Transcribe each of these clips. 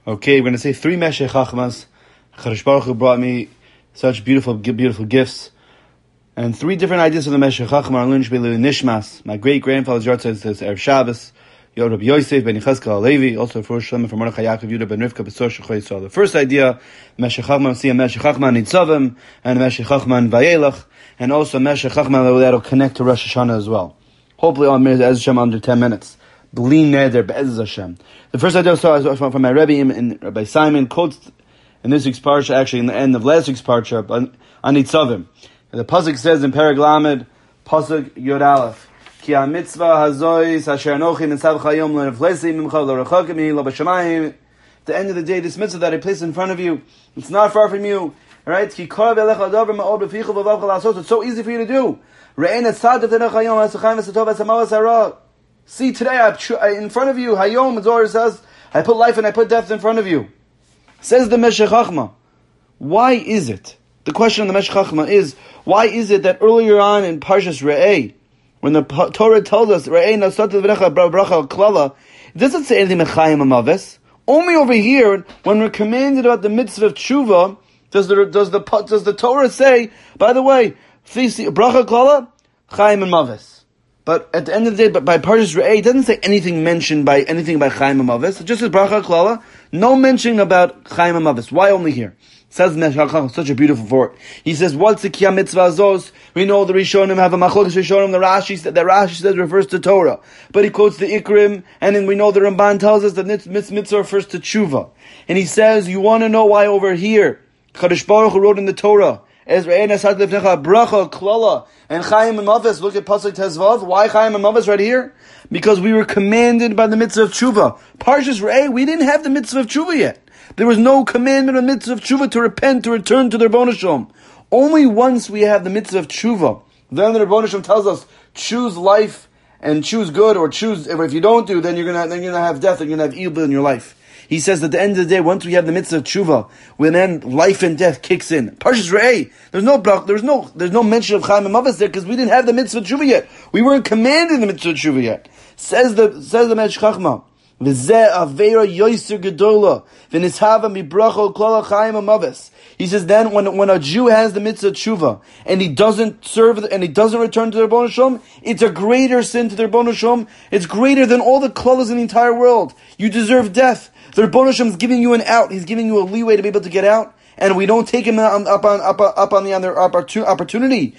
Okay, we're going to say 3 Meshech Chachmas. Kadosh Baruch Hu brought me such beautiful gifts. And 3 different ideas of the Meshech Chachma are Lun Shbelu Nishmas. My great-grandfather's yard says Erev Shabbos. Yod Rabbi Yosef ben Yechezkel Halevi, also for Shlema from Mordechai Yaakov Yehuda ben Rivka B'Sor Shechoi Yisrael. The first idea, Meshech Chachma, see a Meshech Chachma Nitzavim, and Meshech Chachma Vayelach, and also Meshech Chachma that'll connect to Rosh Hashanah as well. Hopefully on Meir Be'ez Hashem under 10 minutes. B'li Neder Be'ez Hashem. The first idea was from my Rebbe and Rabbi Simon quotes in this week's parsha, actually in the end of last week's parsha, on Nitzavim. The pasuk says in Perek Lamed, pasuk Yod Aleph, Ki ha-mitzvah hazois asher anochi nitzav chayom leneflesi mimcha lo rechakim mi lo b'shamayim. At the end of the day, this mitzvah that I place in front of you, it's not far from you. Right? Ki karav elecha adavar ma'od b'ficha v'vavcha la'asos. It's so easy for you to do. Re'en etzad v'tenech hayom ha'sachayim v'satov v'samav v'sara. See, today in front of you, hayom, the Zohar says, I put life and I put death in front of you. Says the Meshech Chachma. Why is it? The question of the Meshech Chachma is, why is it that earlier on in Parshas Re'eh, when the Torah tells us, Re'eh nasatu v'necha bracha klala, it doesn't say anything mechayim amaves. Only over here, when we're commanded about the mitzvah of tshuva, does the Torah say, by the way, bracha klala, chayim amaves. But at the end of the day, by Parshas Re'eh, it doesn't say anything mentioned by anything by chayim amaves. It just says bracha klala, no mention about chayim amaves. Why only here? Says Meshech Chachma, such a beautiful word. He says, what's the Kiyam Mitzvah Azos? We know the Rishonim have a Machlokes Rishonim, the Rashi says refers to Torah. But he quotes the Ikrim, and then we know the Ramban tells us that Mitzvah refers to Tshuva. And he says, you want to know why over here, Kadosh Baruch Hu wrote in the Torah, Ezra Asad Lefnecha, Bracha, Klala, and Chaim and Mavis, look at Pasuk Tezvav. Why Chaim and Mavis right here? Because we were commanded by the Mitzvah of Tshuva. Parshas Re'eh, we didn't have the Mitzvah of Tshuva yet. There was no commandment of mitzvah of tshuva to repent, to return to the Rebbeinu Shalom. Only once we have the mitzvah of tshuva, then the Rebbeinu Shalom tells us, choose life and choose good, or choose, if you don't do, then you're gonna have death, and you're gonna have evil in your life. He says that at the end of the day, once we have the mitzvah of tshuva, when then life and death kicks in. Parshas Re'eh, there's no mention of Chaim and Mavis there, because we didn't have the mitzvah of tshuva yet. We weren't commanded the mitzvah of tshuva yet. Says the Meshech Chachma, he says then when a Jew has the mitzvah tshuva and he doesn't serve and he doesn't return to the Rebbeinu Shalom, it's a greater sin to the Rebbeinu Shalom. It's greater than all the klalas in the entire world. You deserve death. The Rebbeinu Shalom is giving you an out. He's giving you a leeway to be able to get out, and we don't take him up on the other opportunity.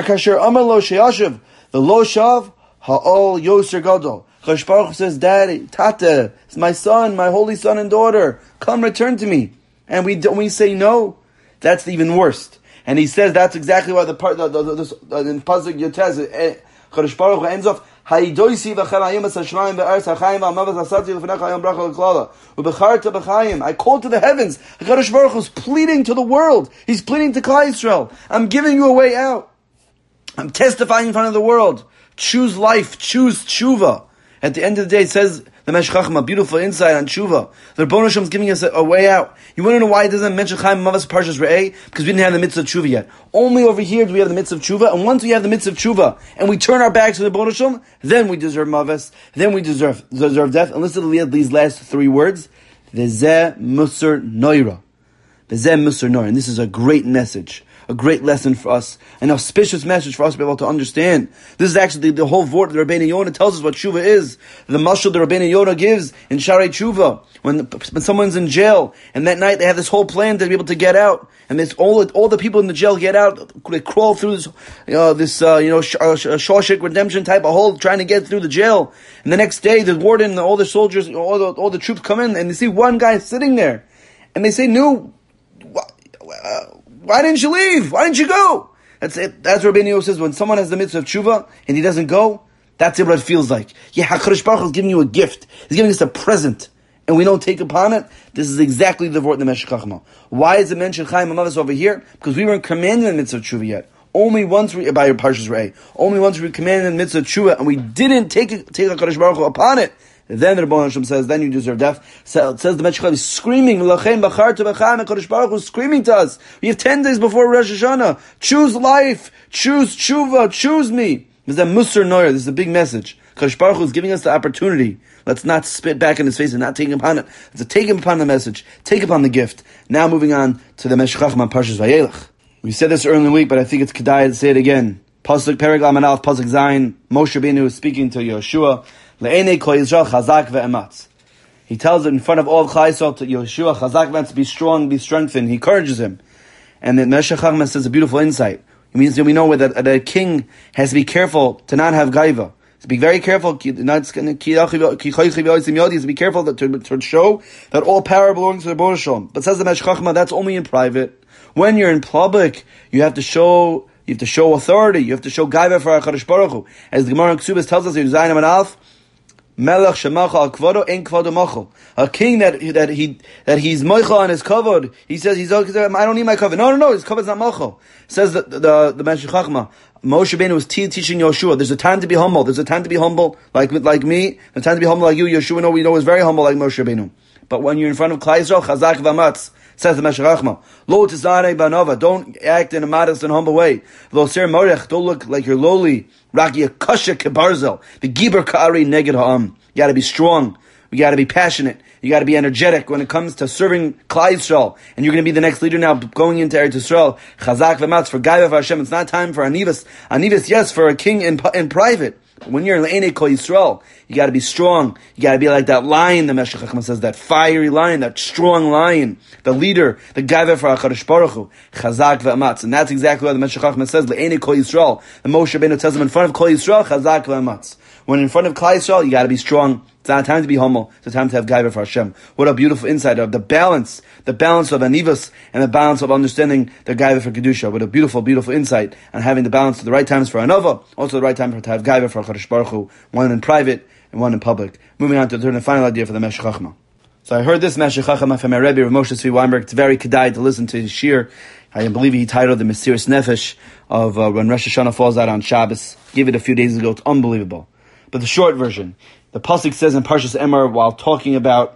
The lo shav ha'ol yoser gadol. Kadosh Baruch Hu says, Daddy, Tata, it's my son, my holy son and daughter. Come return to me. And we say no. That's the even worst. And he says that's exactly why in Pasuk Yotez, Kadosh Baruch Hu ends off, Ha'idoisi v'chalayim as-hashmayim v'aretz ha'chayim v'amav asati l'fnecha hayom bracha l'klala u'becharta b'chayim. I call to the heavens. Kadosh Baruch Hu is pleading to the world. He's pleading to Klal Yisrael. I'm giving you a way out. I'm testifying in front of the world. Choose life. Choose tshuva. At the end of the day, it says the Meshech Chachma, beautiful insight on tshuva. The Rebbeinu Shalom is giving us a way out. You want to know why it doesn't mention Chaim Mavis Parshas Re'eh? Because we didn't have the mitzvah of tshuva yet. Only over here do we have the mitzvah of tshuva, and once we have the mitzvah of tshuva, and we turn our backs to the Rebbeinu Shalom, then we deserve Mavis, then we deserve death. And listen to these last 3 words. V'zeh musar noira. V'zeh musar noira. And this is a great message. A great lesson for us, an auspicious message for us to be able to understand. This is actually the whole vort that Rabbeinu Yonah tells us what tshuva is. The mashal that Rabbeinu Yonah gives in Sharei Tshuva, when someone's in jail, and that night they have this whole plan to be able to get out, and this all the people in the jail get out, they crawl through this Shawshank Redemption type of hole, trying to get through the jail. And the next day, the warden and all the soldiers, all the troops come in, and they see one guy sitting there, and they say, "No, why didn't you leave? Why didn't you go?" That's it. That's what Rabbeinu Yonah says. When someone has the mitzvah of tshuva and he doesn't go, that's what it feels like. Yeah, HaKadosh Baruch Hu is giving you a gift. He's giving us a present, and we don't take upon it. This is exactly the word in the Meshech Chachma. Why is it mentioned Chaim Amavis over here? Because we weren't commanded the mitzvah of tshuva yet. Only once by your Parshas Re'eh. Only once we were commanded the mitzvah of tshuva, and we didn't take HaKadosh Baruch Hu upon it. Then the Rebbeinu Shalom says, then you deserve death. So, it says the Meshech Chachma is screaming, L'lachem b'charta b'chaim, and Kadosh Baruch Hu is screaming to us. We have 10 days before Rosh Hashanah. Choose life, choose tshuva, choose me. This is a musar noyer. This is a big message. Kadosh Baruch Hu is giving us the opportunity. Let's not spit back in his face and not take upon it. Let's take upon the message, take upon the gift. Now moving on to the Meshech Chachma Parshas Vayelech. We said this earlier in the week, but I think it's kedai to say it again. Pasuk Perek Lamed Aleph Pasuk Zayin. Moshe Rabbeinu is speaking to Yoshua. Le'enei kol Yisrael chazak ve'ematz. He tells it in front of all of Klal Yisrael to Yoshua, chazak ve'ematz, be strong, be strengthened. He encourages him. And then Meshech Chachma says a beautiful insight. It means that we know that a king has to be careful to not have gaiva. To be very careful, to be careful to show that all power belongs to the Baruch Shalom. But says the Meshech Chachma, that's only in private. When you're in public, you have to show authority. You have to show gaiva for HaKadosh Baruch Hu. As the Gemara in Ksubas tells us in Zayin Amud Aleph, Melech shemacha al kvodo ein kvodo machol. A king that he's moichel on his kavod. He says I don't need my kavod. No, his kavod's not machol. Says the Meshech Chachma. Moshe Rabbeinu was teaching Yoshua. There's a time to be humble. There's a time to be humble like me. There's a time to be humble like you. Yoshua, we know is very humble like Moshe Rabbeinu. But when you're in front of Klal Yisrael, chazak v'amatz. Says the Meshech Chachma, Lo tizarei banova, don't act in a modest and humble way. Lo ser morech, don't look like you're lowly. Raki akasha kebarzel, the giber ka'ari neged ha'am. You gotta be strong. You gotta be passionate. You gotta be energetic when it comes to serving Klal Yisrael. And you're gonna be the next leader now going into Eretz Yisrael. Chazak v'matz, for Gaiva for Hashem. It's not time for Anivas. Anivas, yes, for a king in private. When you're in Le'enei Kol Yisrael, you gotta be strong. You gotta be like that lion, the Meshech Chachma says, that fiery lion, that strong lion, the leader, the Gaiva for HaKadosh Baruch Hu, Chazak ve'amatz. And that's exactly what the Meshech Chachma says, Le'enei Kol Yisrael. The Moshe Rabbeinu tells him in front of Kol Yisrael, Chazak ve'amatz. When in front of Klal Yisrael, you gotta be strong. It's not a time to be humble. It's a time to have Gaiva for Hashem. What a beautiful insight of the balance of Anivas and the balance of understanding the Gaiva for Kedusha. What a beautiful, beautiful insight on having the balance of the right times for Anova, also the right time to have Gaiva for HaKadosh Baruch Hu, one in private and one in public. Moving on to the third and final idea for the Meshech Chachma. So I heard this Meshech Chachma from my Rebbe, Rav Moshe Tzvi Weinberg. It's very kedai to listen to his shir. I believe he titled the Mesiras Nefesh of when Rosh Hashanah falls out on Shabbos. Gave it a few days ago. It's unbelievable. But the short version, the pasuk says in Parshas Emor while talking about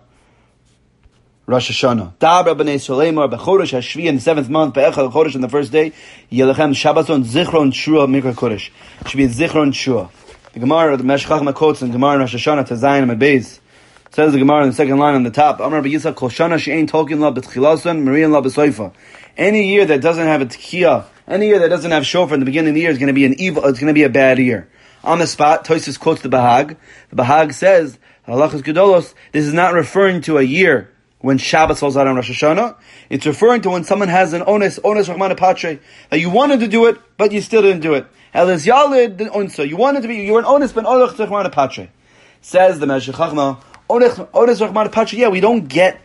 Rosh Hashanah, Dabra b'nei Yisrael Emor b'chodesh hashvi in the 7th month b'echad chodesh on the first day Yelechem Shabbaton Zichron Shua Mikra Kodesh. It should be Zichron Shua. The Gemara, the Meshech Chachma quotes in Gemara in Rosh Hashanah to Zayin Amud Beis. Says the Gemara in the second line on the top, Amar b'Yitzchak Kol Shana she'ein tolkin la b'tchilason Marian la b'soifa. Any year that doesn't have a tekiah, any year that doesn't have shofar in the beginning of the year is going to be it's going to be a bad year. On the spot, Tosfos quotes the Bahag. The Bahag says, Halachos Gedolos, this is not referring to a year when Shabbos falls out on Rosh Hashanah. It's referring to when someone has an ones Rahman Patre, that you wanted to do it, but you still didn't do it. Elis Yalid Unsa, you were an ones ben Onus Rahman Patre. Says the Meshech Chachma, Onus Rahman Patre, yeah, we don't get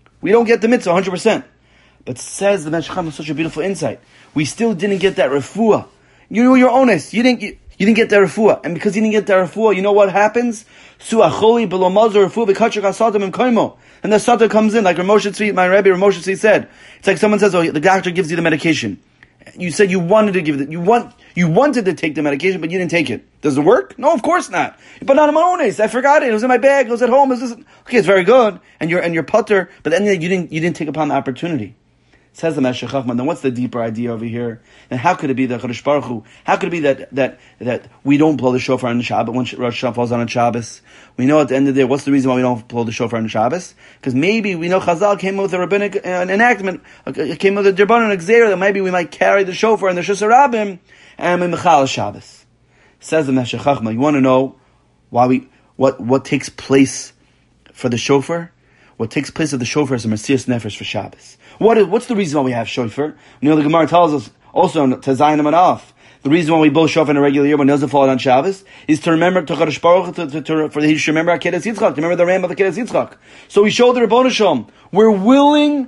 the mitzvah 100%. But says the Meshech Chachma, such a beautiful insight. We still didn't get that refuah. You're honest. You didn't get the refuah. And because you didn't get the refuah, you know what happens? Su'acholi below mazor refuah v'kachak asadim and koimo. And the sata comes in, like my Rebbe Rav Moshe Tzvi said. It's like someone says, the doctor gives you the medication. You said you wanted to give it, you wanted to take the medication, but you didn't take it. Does it work? No, of course not. But not on my own ace. I forgot it. It was in my bag. It was at home. Okay, it's very good. And you're putter, but then you didn't take upon the opportunity. Says the Meshech Chachma, then what's the deeper idea over here? And how could it be that Kadosh Baruch Hu, how could it be that we don't blow the shofar on the Shabbat when Rosh Hashanah falls on a Shabbos? We know at the end of the day, what's the reason why we don't blow the shofar on the Shabbos? Because maybe we know Chazal came with a rabbinic enactment, came with a Derbanon Xer, that maybe we might carry the shofar in the Shus Rabbim and in Mechal Shabbos. Says the Meshech Chachma, you want to know why what takes place for the shofar? What takes place of the shofar is a Mesiras Nefesh for Shabbos. What's the reason why we have shofar? The Gemara tells us also to Zayin Amud Aleph. The reason why we blow shofar in a regular year when it doesn't fall on Shabbos is to remember to Kadosh Baruch for he should remember Akedas Yitzchak, to remember the ram of Akedas Yitzchak. So we show the Rebbeinu Shalom. We're willing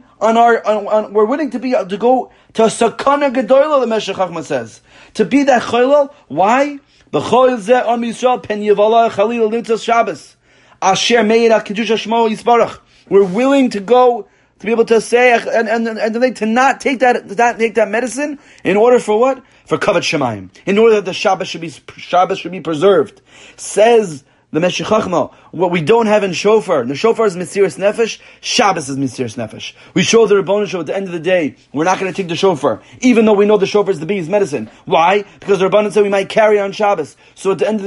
we're willing to go to a sakana gedola. The Meshech Chachma says to be that choilel. Why? B'choil zeh am Yisrael pen yivala chalil nitzas Shabbos asher meir kedusha shmo yisbarach. We're willing to go to be able to say and to not take that medicine in order for what? For kavod shemayim. In order that the Shabbos should be preserved. Says the Meshech Chachma, what we don't have in shofar. The shofar is Mesiras Nefesh. Shabbos is Mesiras Nefesh. We show the Rebbeinu Shalom at the end of the day. We're not going to take the shofar, even though we know the shofar is the biggest medicine. Why? Because the Rebbeinu said we might carry on Shabbos. So at the end of the day,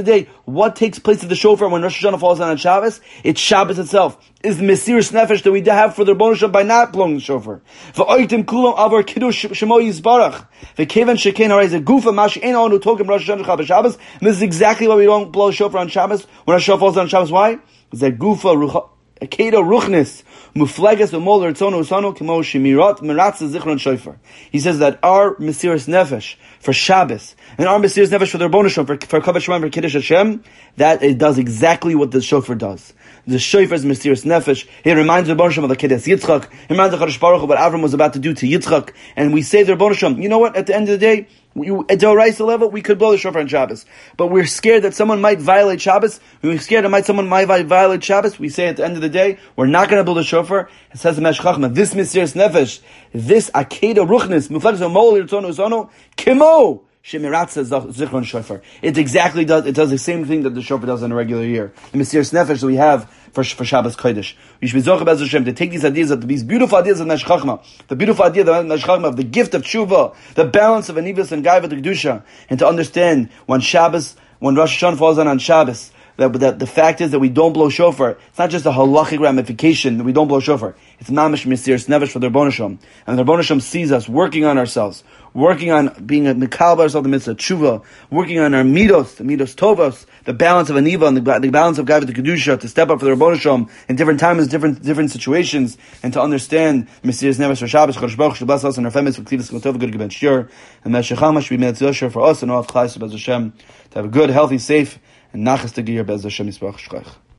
what takes place at the shofar when Rosh Hashanah falls on Shabbos? It's Shabbos itself. Is the Mesiras Nefesh that we have for the Rebbeinu Shalom by not blowing the shofar. V'oitim kulam avar kiddush shemo yizbarach. V'kevan shekein haray ze gufa mashi ein onu tokim Rosh Hashanah Shabbos. And this is exactly why we don't blow the shofar on Shabbos when Rosh Hashanah falls on Shabbos. Why? That gufa Kedo ruchnis mufleges v'mol ritzono usano kimo shemirat meratz zichron shofar. He says that our Mesiras Nefesh for Shabbos and our Mesiras Nefesh for the Rebbeinu Shalom for Kavod Shemaim for Kiddush Hashem, that it does exactly what the shofar does. The shofar is Mesiras Nefesh. It reminds the Rebbeinu Shalom of the Kedes Yitzchak. It reminds the Kadosh Baruch Hu what Avram was about to do to Yitzchak. And we say to the Rebbeinu Shalom, you know what? At the end of the day, at the Oraisa level, we could blow the shofar on Shabbos. But we're scared that someone might violate Shabbos. We're scared that someone might violate Shabbos. We say at the end of the day, we're not going to blow the shofar. It says the Meshech Chochmah, this Mesiras Nefesh, this Akeda Ruchnis, Mufleges V'mol Yirtzonu Usono, Kimo Shemiratza Zichron Shofar. It exactly does. It does the same thing that the shofar does in a regular year. The Mesiras Nefesh that we have for Shabbos Kodesh. We should be zocheh b'ez Hashem to take these ideas, these beautiful ideas of Meshech Chochmah, the beautiful idea of Meshech Chochmah, of the gift of tshuva, the balance of anivus and gaiva to kedusha, and to understand when Rosh Hashanah falls on Shabbos, that the fact is that we don't blow shofar. It's not just a halachic ramification that we don't blow shofar. It's mamish Mesiras Nefesh for the Rebbeinu Shalom. And the Rebbeinu Shalom sees us working on ourselves, working on being a mikal ourselves in the midst of tshuva, working on our midos, the midos tovos, the balance of aniva and the balance of gaiva to kedusha, to step up for the Rebbeinu Shalom in different times, different situations, and to understand Mesiras Nefesh for Shabbos. Chodesh Baruch should bless us and our families for klivus kotov, good ben shir, and Meshech Chochmah should be me'atzil for us and all of Chayis B'ez Hashem to have a good, healthy, safe, and nachas to gear B'ez Hashem Yisparach Shchach.